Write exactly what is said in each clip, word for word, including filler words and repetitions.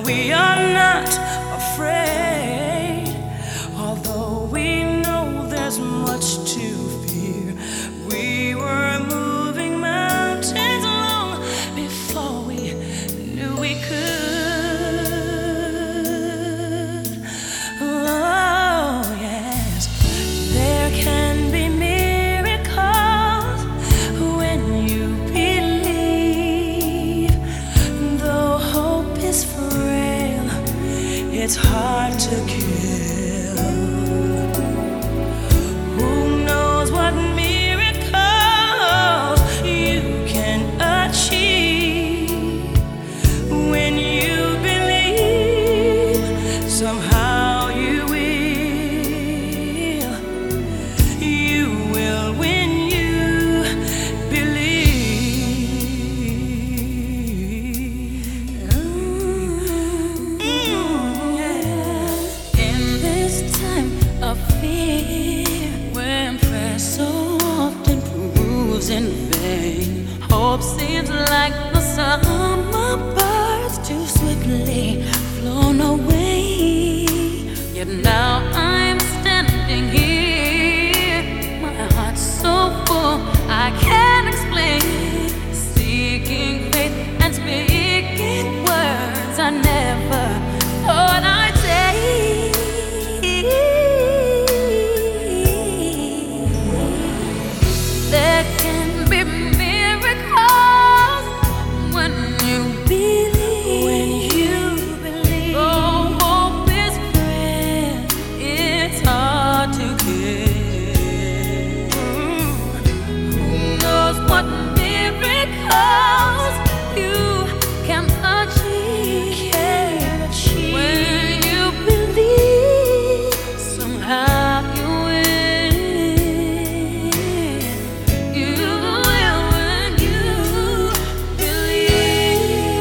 we are not afraid, although we know there's much to fear. We were moving mountains long before we knew we could. Oh, yes, there can be miracles when you believe. Though hope is frail, it's hard to kill. Who knows what miracles you can achieve when you believe? Somehow you will. You will when you believe. Mm, yeah. In this time of fear, when prayer so often proves in vain, hope seems like the summer birds too swiftly flown away. Yet now I'm standing here, my heart's so full I can't explain, seeking faith and speaking words I never thought I'd say. There can be miracles when you believe. When you believe. Oh, hope is frail, it's hard to get. Who knows what miracles you can achieve? Can achieve. When you believe, somehow you will. You will when you believe.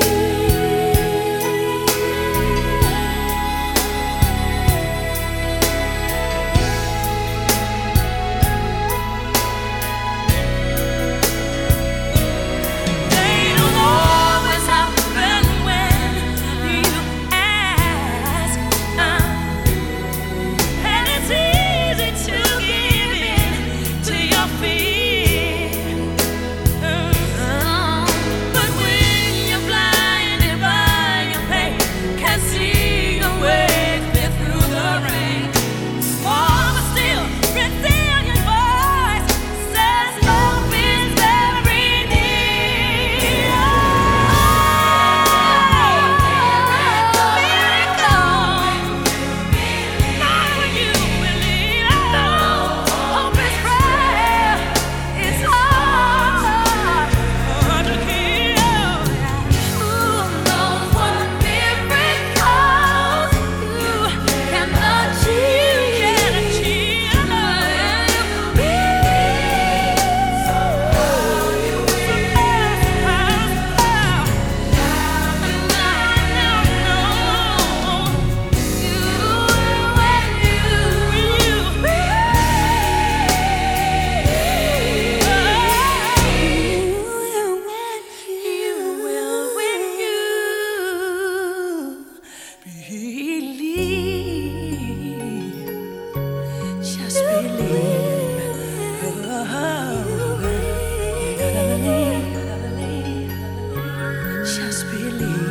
They don't always happen when you ask, uh, and it's easy to give in to your fear. Uh, But when you're blinded by your pain, can't see your way clear through the rain, small but still resilient voice says hope is very near. Just believe. Oh, just believe.